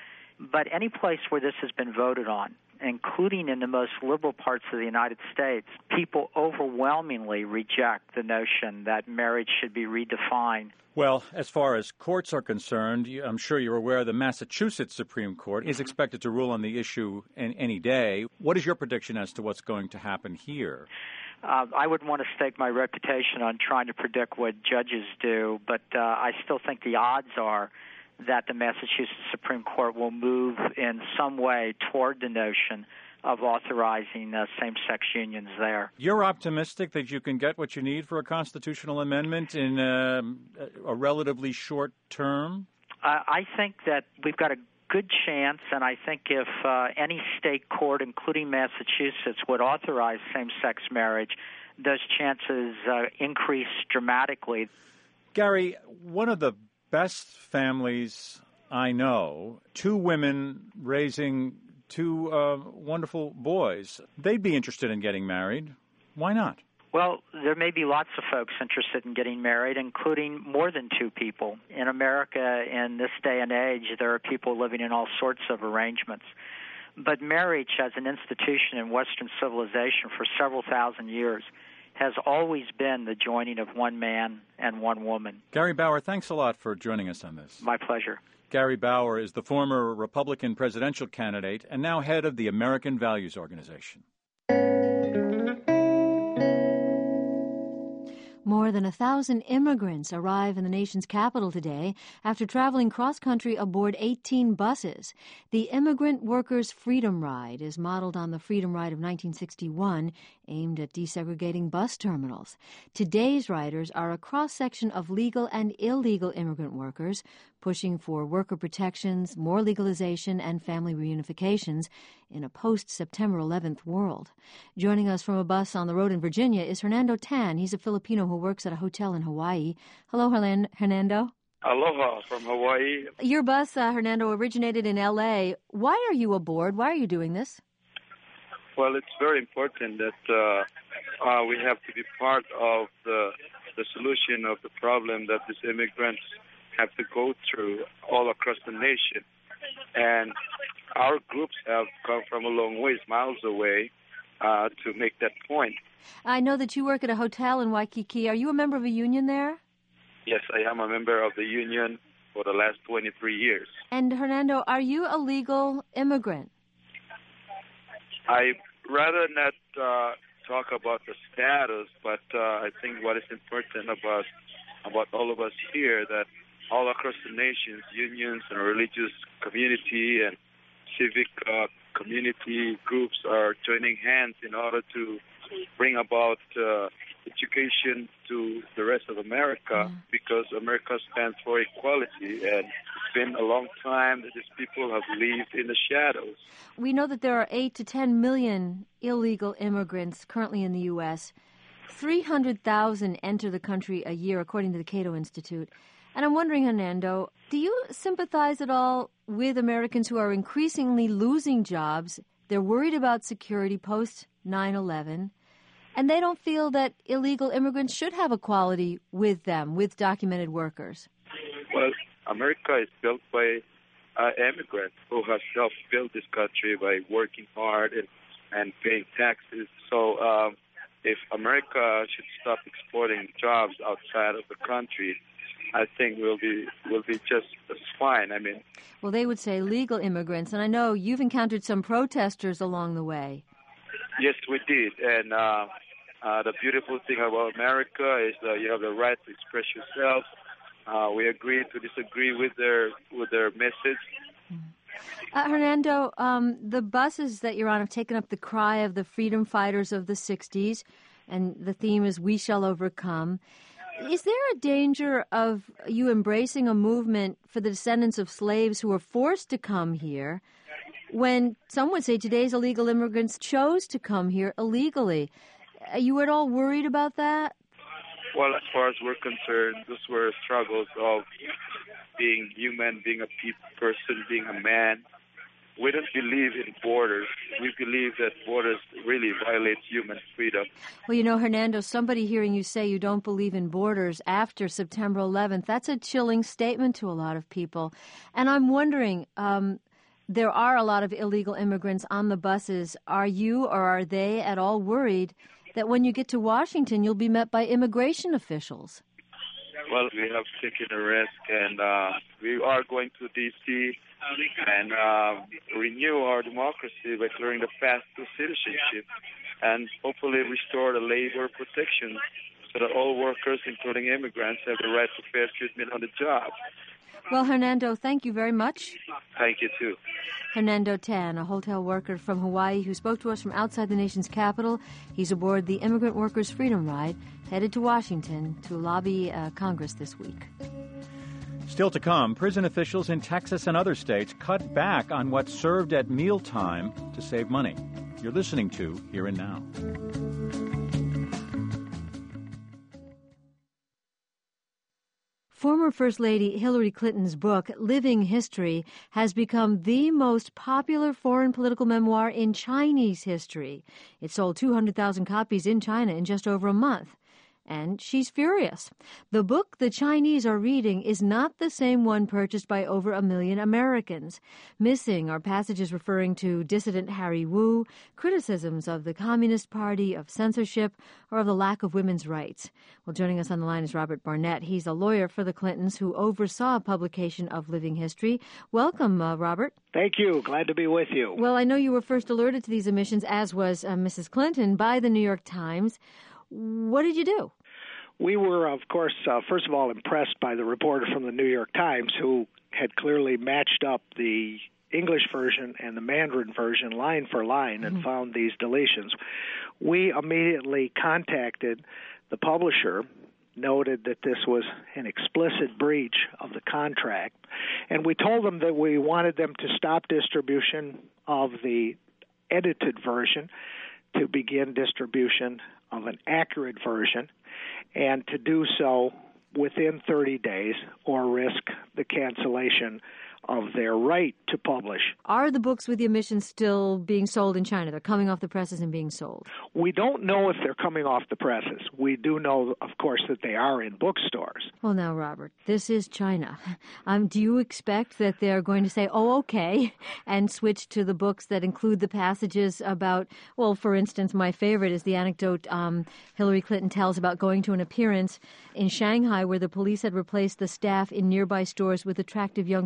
But any place where this has been voted on, including in the most liberal parts of the United States, people overwhelmingly reject the notion that marriage should be redefined. Well, as far as courts are concerned, I'm sure you're aware the Massachusetts Supreme Court is expected to rule on the issue in any day. What is your prediction as to what's going to happen here? Uh, I wouldn't want to stake my reputation on trying to predict what judges do, but uh, I still think the odds are that the Massachusetts Supreme Court will move in some way toward the notion of authorizing uh, same-sex unions there. You're optimistic that you can get what you need for a constitutional amendment in uh, a relatively short term? Uh, I think that we've got a good chance, and I think if uh, any state court, including Massachusetts, would authorize same-sex marriage, those chances uh, increase dramatically. Gary, one of the best families I know, two women raising two uh, wonderful boys. They'd be interested in getting married. Why not? Well, there may be lots of folks interested in getting married, including more than two people. In America, in this day and age, there are people living in all sorts of arrangements. But marriage as an institution in Western civilization for several thousand years has always been the joining of one man and one woman. Gary Bauer, thanks a lot for joining us on this. My pleasure. Gary Bauer is the former Republican presidential candidate and now head of the American Values Organization. More than a thousand immigrants arrive in the nation's capital today after traveling cross-country aboard eighteen buses. The Immigrant Workers' Freedom Ride is modeled on the Freedom Ride of nineteen sixty-one, aimed at desegregating bus terminals. Today's riders are a cross-section of legal and illegal immigrant workers, pushing for worker protections, more legalization, and family reunifications in a post-September eleventh world. Joining us from a bus on the road in Virginia is Hernando Tan. He's a Filipino who works at a hotel in Hawaii. Hello, Hernando. Aloha from Hawaii. Your bus, uh, Hernando, originated in L A. Why are you aboard? Why are you doing this? Well, it's very important that uh, uh, we have to be part of the, the solution of the problem that these immigrants have to go through all across the nation. And our groups have come from a long ways, miles away, uh, to make that point. I know that you work at a hotel in Waikiki. Are you a member of a union there? Yes, I am a member of the union for the last twenty-three years. And, Hernando, are you a legal immigrant? I rather not uh, talk about the status, but uh, I think what is important about about all of us here, that all across the nations, unions and religious community and civic uh, community groups are joining hands in order to bring about uh, education to the rest of America, yeah. because America stands for equality, and it's been a long time that these people have lived in the shadows. We know that there are eight to ten million illegal immigrants currently in the U S three hundred thousand enter the country a year, according to the Cato Institute. And I'm wondering, Hernando, do you sympathize at all with Americans who are increasingly losing jobs? They're worried about security post nine eleven, and they don't feel that illegal immigrants should have equality with them, with documented workers. Well, America is built by uh, immigrants who have helped build this country by working hard and, and paying taxes. So um, if America should stop exporting jobs outside of the country, I think we'll be we'll be just fine. I mean, well, they would say legal immigrants, and I know you've encountered some protesters along the way. Yes, we did, and uh, uh, the beautiful thing about America is that you have the right to express yourself. Uh, we agree to disagree with their with their message. Uh, Hernando, um, the buses that you're on have taken up the cry of the freedom fighters of the sixties, and the theme is "We Shall Overcome." Is there a danger of you embracing a movement for the descendants of slaves who were forced to come here, when some would say today's illegal immigrants chose to come here illegally? Are you at all worried about that? Well, as far as we're concerned, those were struggles of being human, being a pe- person, being a man. We don't believe in borders. We believe that borders really violate human freedom. Well, you know, Hernando, somebody hearing you say you don't believe in borders after September eleventh, that's a chilling statement to a lot of people. And I'm wondering, um, there are a lot of illegal immigrants on the buses. Are you or are they at all worried that when you get to Washington, you'll be met by immigration officials? Well, we have taken a risk, and uh, we are going to D C and uh, renew our democracy by clearing the path to citizenship and hopefully restore the labor protections so that all workers, including immigrants, have the right to fair treatment on the job. Well, Hernando, thank you very much. Thank you, too. Hernando Tan, a hotel worker from Hawaii who spoke to us from outside the nation's capital. He's aboard the Immigrant Workers Freedom Ride, headed to Washington to lobby uh, Congress this week. Still to come, prison officials in Texas and other states cut back on what's served at mealtime to save money. You're listening to Here and Now. Former First Lady Hillary Clinton's book, Living History, has become the most popular foreign political memoir in Chinese history. It sold two hundred thousand copies in China in just over a month. And she's furious. The book the Chinese are reading is not the same one purchased by over a million Americans. Missing are passages referring to dissident Harry Wu, criticisms of the Communist Party, of censorship, or of the lack of women's rights. Well, joining us on the line is Robert Barnett. He's a lawyer for the Clintons who oversaw publication of Living History. Welcome, uh, Robert. Thank you. Glad to be with you. Well, I know you were first alerted to these omissions, as was uh, Missus Clinton, by the New York Times. What did you do? We were, of course, uh, first of all, impressed by the reporter from the New York Times who had clearly matched up the English version and the Mandarin version line for line and mm-hmm. found these deletions. We immediately contacted the publisher, noted that this was an explicit breach of the contract, and we told them that we wanted them to stop distribution of the edited version, to begin distribution of an accurate version, and to do so within thirty days or risk the cancellation of their right to publish. Are the books with the omissions still being sold in China? They're coming off the presses and being sold. We don't know if they're coming off the presses. We do know, of course, that they are in bookstores. Well, now, Robert, this is China. Um, do you expect that they're going to say, oh, okay, and switch to the books that include the passages about, well, for instance, my favorite is the anecdote um, Hillary Clinton tells about going to an appearance in Shanghai where the police had replaced the staff in nearby stores with attractive young people wearing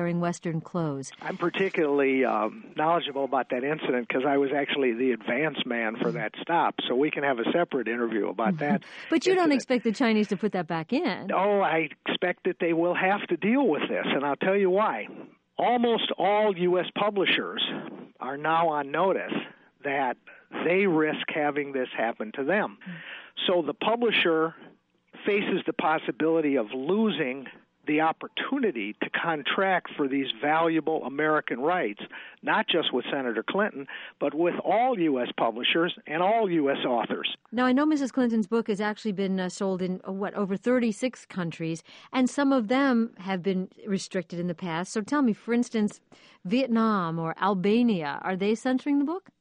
wearing Western clothes. I'm particularly um, knowledgeable about that incident because I was actually the advance man for that stop, so we can have a separate interview about that. But you incident. don't expect the Chinese to put that back in. Oh, I expect that they will have to deal with this, and I'll tell you why. Almost all U S publishers are now on notice that they risk having this happen to them. So the publisher faces the possibility of losing the opportunity to contract for these valuable American rights, not just with Senator Clinton, but with all U S publishers and all U S authors. Now, I know Missus Clinton's book has actually been uh, sold in, uh, what, over thirty-six countries, and some of them have been restricted in the past. So tell me, for instance, Vietnam or Albania, are they censoring the book?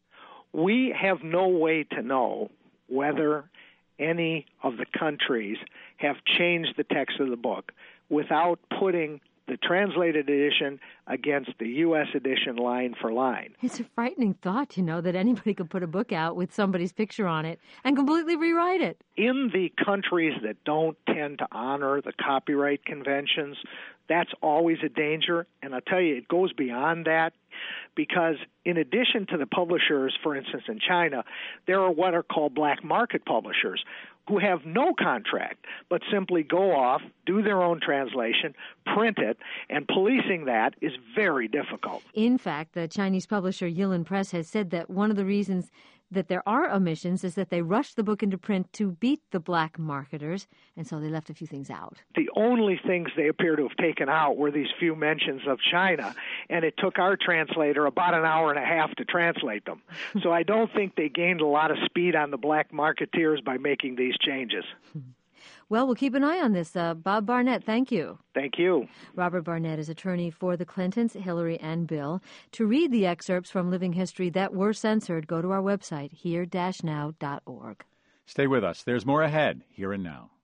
We have no way to know whether any of the countries have changed the text of the book without putting the translated edition against the U S edition line for line. It's a frightening thought, you know, that anybody could put a book out with somebody's picture on it and completely rewrite it. In the countries that don't tend to honor the copyright conventions, that's always a danger. And I'll tell you, it goes beyond that because in addition to the publishers, for instance, in China, there are what are called black market publishers who have no contract, but simply go off, do their own translation, print it, and policing that is very difficult. In fact, the Chinese publisher Yilin Press has said that one of the reasons that there are omissions is that they rushed the book into print to beat the black marketers, and so they left a few things out. The only things they appear to have taken out were these few mentions of China, and it took our translator about an hour and a half to translate them. So I don't think they gained a lot of speed on the black marketeers by making these changes. Well, we'll keep an eye on this. Uh, Bob Barnett, thank you. Thank you. Robert Barnett is attorney for the Clintons, Hillary and Bill. To read the excerpts from Living History that were censored, go to our website, here dash now dot org. Stay with us. There's more ahead, Here and Now.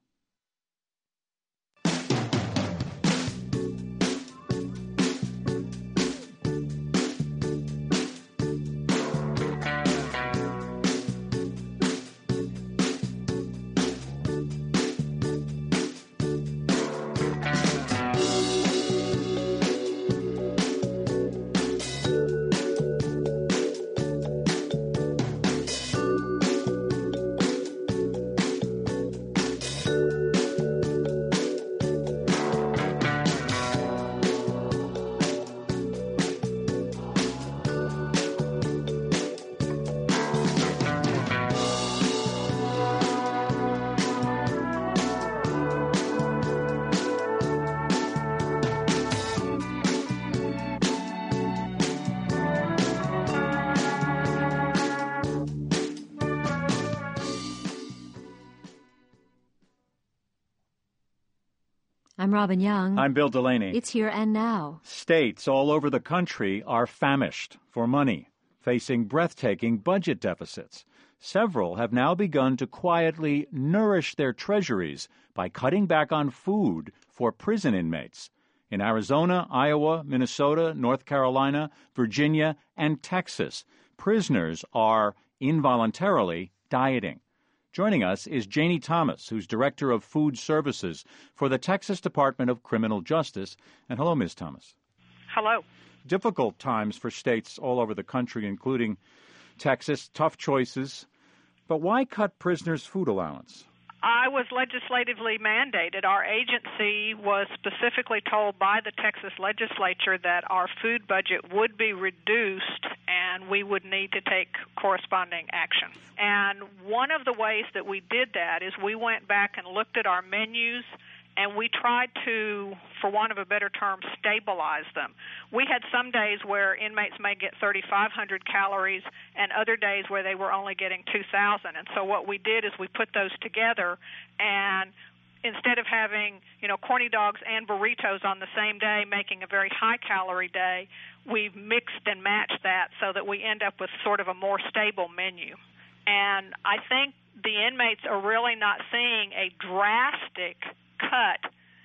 I'm Robin Young. I'm Bill Delaney. It's Here and Now. States all over the country are famished for money, facing breathtaking budget deficits. Several have now begun to quietly nourish their treasuries by cutting back on food for prison inmates. In Arizona, Iowa, Minnesota, North Carolina, Virginia, and Texas, prisoners are involuntarily dieting. Joining us is Janie Thomas, who's Director of Food Services for the Texas Department of Criminal Justice. And hello, Miz Thomas. Hello. Difficult times for states all over the country, including Texas. Tough choices. But why cut prisoners' food allowance? I was legislatively mandated. Our agency was specifically told by the Texas legislature that our food budget would be reduced and we would need to take corresponding action. And one of the ways that we did that is we went back and looked at our menus and we tried to, for want of a better term, stabilize them. We had some days where inmates may get thirty-five hundred calories and other days where they were only getting two thousand. And so what we did is we put those together, and instead of having, you know, corny dogs and burritos on the same day, making a very high-calorie day, we've mixed and matched that so that we end up with sort of a more stable menu. And I think the inmates are really not seeing a drastic cut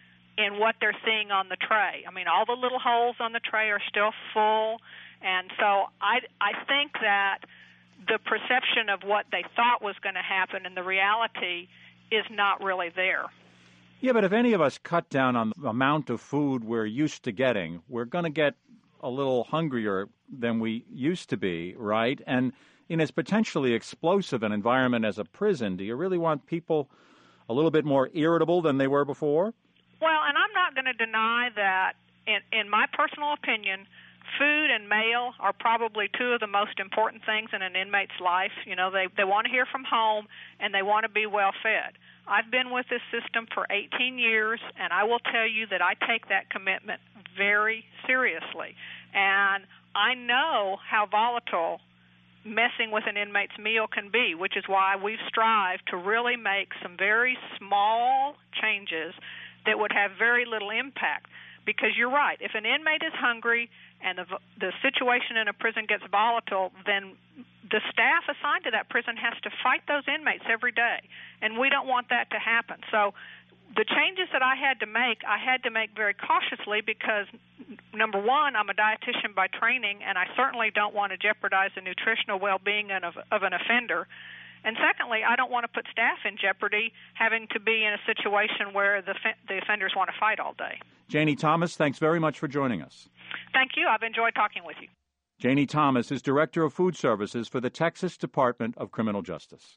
in what they're seeing on the tray. I mean, all the little holes on the tray are still full, and so I, I think that the perception of what they thought was going to happen and the reality is not really there. Yeah, but if any of us cut down on the amount of food we're used to getting, we're going to get a little hungrier than we used to be, right? And in as potentially explosive an environment as a prison, do you really want people a little bit more irritable than they were before? Well, and I'm not going to deny that, in, in my personal opinion, food and mail are probably two of the most important things in an inmate's life. You know, they, they want to hear from home, and they want to be well fed. I've been with this system for eighteen years, and I will tell you that I take that commitment very seriously. And I know how volatile messing with an inmate's meal can be, which is why we've strived to really make some very small changes that would have very little impact. Because you're right, if an inmate is hungry and the, the situation in a prison gets volatile, then the staff assigned to that prison has to fight those inmates every day, and we don't want that to happen. So the changes that I had to make, I had to make very cautiously because, number one, I'm a dietitian by training, and I certainly don't want to jeopardize the nutritional well-being of, of an offender. And secondly, I don't want to put staff in jeopardy having to be in a situation where the, the offenders want to fight all day. Janie Thomas, thanks very much for joining us. Thank you. I've enjoyed talking with you. Janie Thomas is Director of Food Services for the Texas Department of Criminal Justice.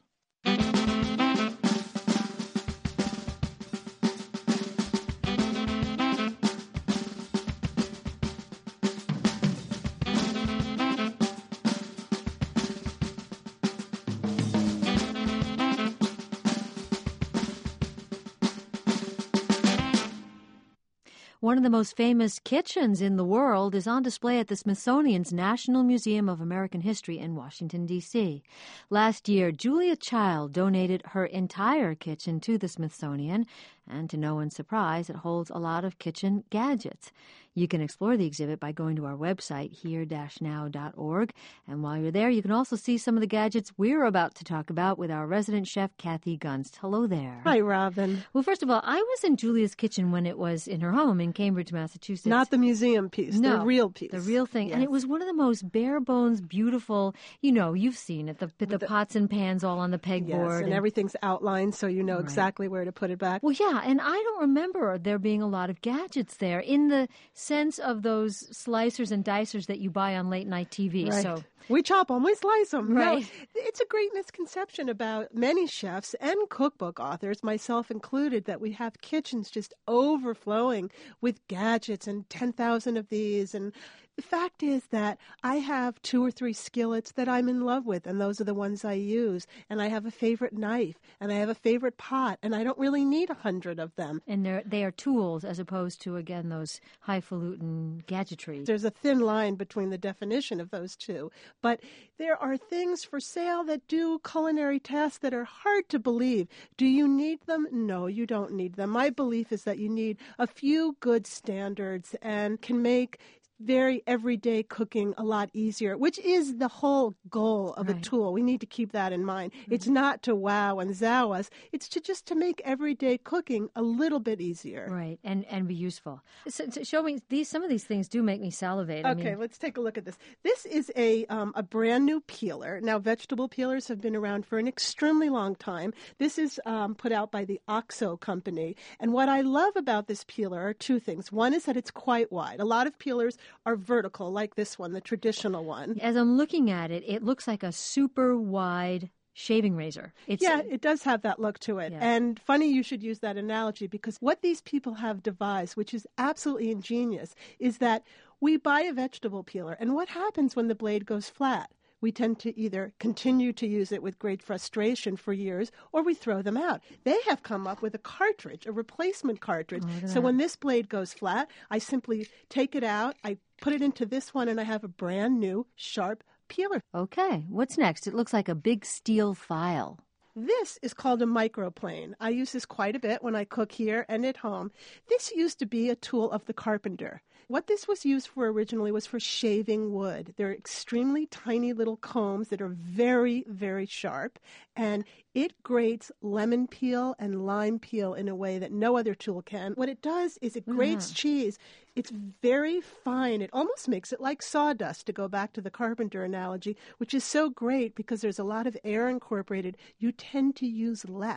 One of the most famous kitchens in the world is on display at the Smithsonian's National Museum of American History in Washington, D C Last year, Julia Child donated her entire kitchen to the Smithsonian, and to no one's surprise, it holds a lot of kitchen gadgets. You can explore the exhibit by going to our website, here dash now dot org, and while you're there, you can also see some of the gadgets we're about to talk about with our resident chef, Kathy Gunst. Hello there. Hi, Robin. Well, first of all, I was in Julia's kitchen when it was in her home in Cambridge, Massachusetts. Not the museum piece, no, the real piece. The real thing. Yes. And it was one of the most bare-bones, beautiful, you know, you've seen it, the, the, the pots and pans all on the pegboard. Yes, and, and everything's outlined so you know right. exactly where to put it back. Well, yeah, and I don't remember there being a lot of gadgets there in the sense of those slicers and dicers that you buy on late-night T V. Right. So we chop them, we slice them. Right. No, it's a great misconception about many chefs and cookbook authors, myself included, that we have kitchens just overflowing with gadgets and ten thousand of these. And the fact is that I have two or three skillets that I'm in love with, and those are the ones I use. And I have a favorite knife, and I have a favorite pot, and I don't really need a hundred of them. And they're, they are tools as opposed to, again, those highfalutin gadgetry. There's a thin line between the definition of those two. But there are things for sale that do culinary tasks that are hard to believe. Do you need them? No, you don't need them. My belief is that you need a few good standards and can make very everyday cooking a lot easier, which is the whole goal of right. a tool. We need to keep that in mind. Mm-hmm. It's not to wow and zow us. It's to just to make everyday cooking a little bit easier. Right, and and be useful. So, so show me, these. Some of these things do make me salivate. Okay, I mean, let's take a look at this. This is a um, a brand new peeler. Now, vegetable peelers have been around for an extremely long time. This is um, put out by the OXO company. And what I love about this peeler are two things. One is that it's quite wide. A lot of peelers are vertical, like this one, the traditional one. As I'm looking at it, it looks like a super wide shaving razor. It's, yeah, it does have that look to it. Yeah. And funny you should use that analogy, because what these people have devised, which is absolutely ingenious, is that we buy a vegetable peeler, and what happens when the blade goes flat? We tend to either continue to use it with great frustration for years, or we throw them out. They have come up with a cartridge, a replacement cartridge. Oh, so when this blade goes flat, I simply take it out, I put it into this one, and I have a brand new, sharp peeler. Okay, what's next? It looks like a big steel file. This is called a microplane. I use this quite a bit when I cook here and at home. This used to be a tool of the carpenter. What this was used for originally was for shaving wood. They're extremely tiny little combs that are very, very sharp, and it grates lemon peel and lime peel in a way that no other tool can. What it does is it grates mm. cheese. It's very fine. It almost makes it like sawdust, to go back to the carpenter analogy, which is so great because there's a lot of air incorporated. You tend to use less.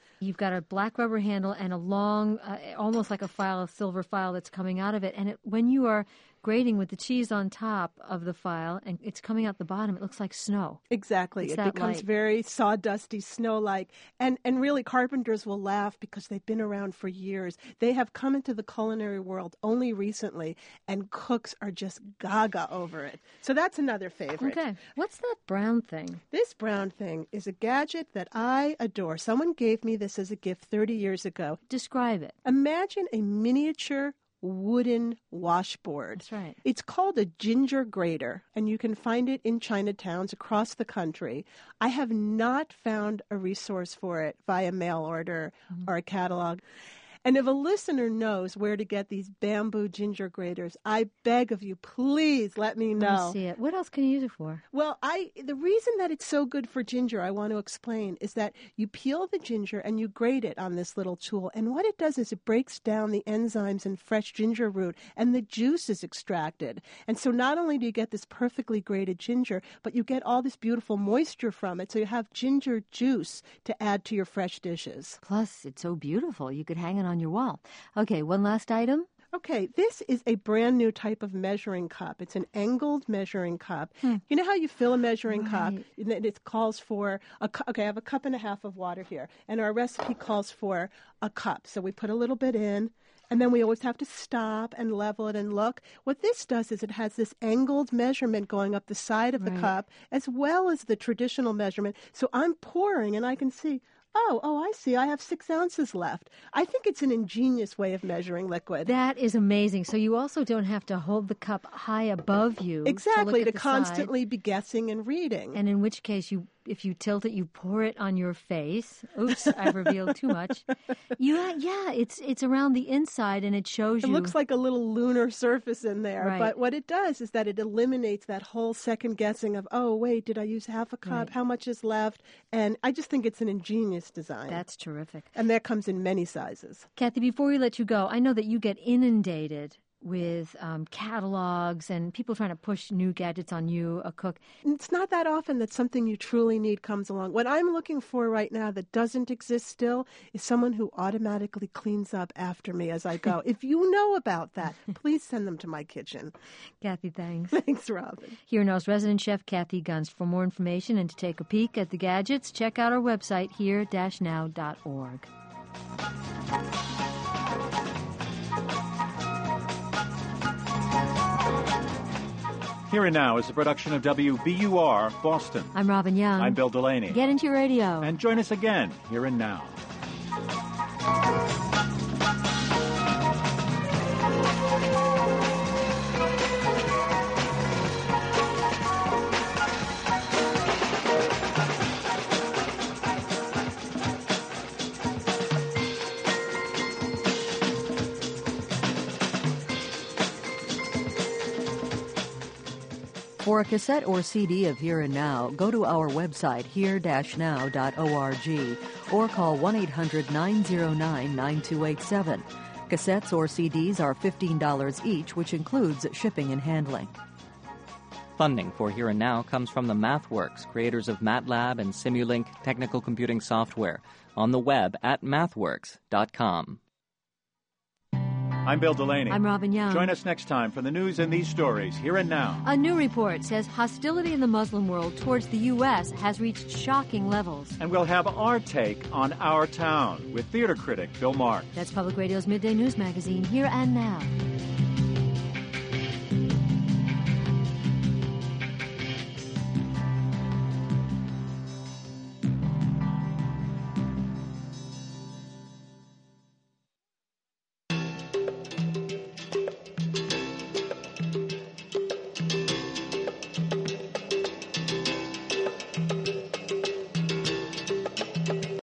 You've got a black rubber handle and a long, uh, almost like a file, a silver file that's coming out of it. And it, when you are grating with the cheese on top of the file and it's coming out the bottom, it looks like snow. Exactly. It's it that becomes light. very sawdusty, snow-like. And and really, carpenters will laugh because they've been around for years. They have come into the culinary world only recently, and cooks are just gaga over it. So that's another favorite. Okay. What's that brown thing? This brown thing is a gadget that I adore. Someone gave me this as a gift thirty years ago. Describe it. Imagine a miniature wooden washboard. That's right. It's called a ginger grater, and you can find it in Chinatowns across the country. I have not found a resource for it via mail order mm-hmm. or a catalog. And if a listener knows where to get these bamboo ginger graters, I beg of you, please let me know. Let me see it. What else can you use it for? Well, I the reason that it's so good for ginger, I want to explain, is that you peel the ginger and you grate it on this little tool. And what it does is it breaks down the enzymes in fresh ginger root, and the juice is extracted. And so not only do you get this perfectly grated ginger, but you get all this beautiful moisture from it. So you have ginger juice to add to your fresh dishes. Plus, it's so beautiful. You could hang it on your wall. Okay, one last item. Okay, this is a brand new type of measuring cup. It's an angled measuring cup. Hmm. You know how you fill a measuring right. cup? It, it calls for, a cu- okay, I have a cup and a half of water here, and our recipe calls for a cup. So we put a little bit in, and then we always have to stop and level it and look. What this does is it has this angled measurement going up the side of the right. cup, as well as the traditional measurement. So I'm pouring, and I can see, Oh, oh, I see. I have six ounces left. I think it's an ingenious way of measuring liquid. That is amazing. So you also don't have to hold the cup high above you. Exactly, to, to constantly side. be guessing and reading. And in which case, you, if you tilt it, you pour it on your face. Oops, I've revealed too much. You, yeah, it's it's around the inside, and it shows it you. It looks like a little lunar surface in there. Right. But what it does is that it eliminates that whole second guessing of, oh, wait, did I use half a cup? Right. How much is left? And I just think it's an ingenious design. That's terrific. And that comes in many sizes. Kathy, before we let you go, I know that you get inundated with um, catalogs and people trying to push new gadgets on you, a cook. It's not that often that something you truly need comes along. What I'm looking for right now that doesn't exist still is someone who automatically cleans up after me as I go. If you know about that, please send them to my kitchen. Kathy, thanks. Thanks, Robin. Here now's resident chef Kathy Gunst. For more information and to take a peek at the gadgets, check out our website, here dash now dot org. Here and Now is a production of W B U R, Boston. I'm Robin Young. I'm Bill Delaney. Get into your radio. And join us again, Here and Now. For a cassette or C D of Here and Now, go to our website, here dash now dot org, or call one eight hundred nine oh nine nine two eight seven. Cassettes or C Ds are fifteen dollars each, which includes shipping and handling. Funding for Here and Now comes from the MathWorks, creators of MATLAB and Simulink technical computing software, on the web at mathworks dot com. I'm Bill Delaney. I'm Robin Young. Join us next time for the news and these stories, Here and Now. A new report says hostility in the Muslim world towards the U S has reached shocking levels. And we'll have our take on Our Town with theater critic Bill Mark. That's Public Radio's Midday News Magazine, Here and Now.